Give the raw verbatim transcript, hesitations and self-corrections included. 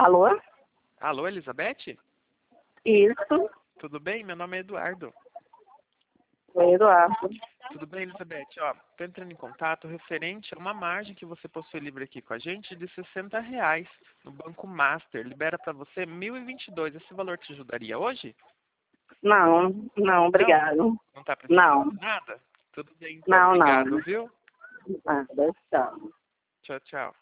Alô? Alô, Elizabeth? Isso. Tudo bem? Meu nome é Eduardo. Oi, Eduardo. Tudo bem, Elizabeth? Ó, tô entrando em contato referente a uma margem que você possui livre aqui com a gente de sessenta reais no Banco Master. Libera para você mil e vinte e dois. Esse valor te ajudaria hoje? Não, não, obrigado. Não? Não tá Não, precisando de nada? Tudo bem, então. não, Obrigado, não. viu? Nada, tchau. Tchau, tchau.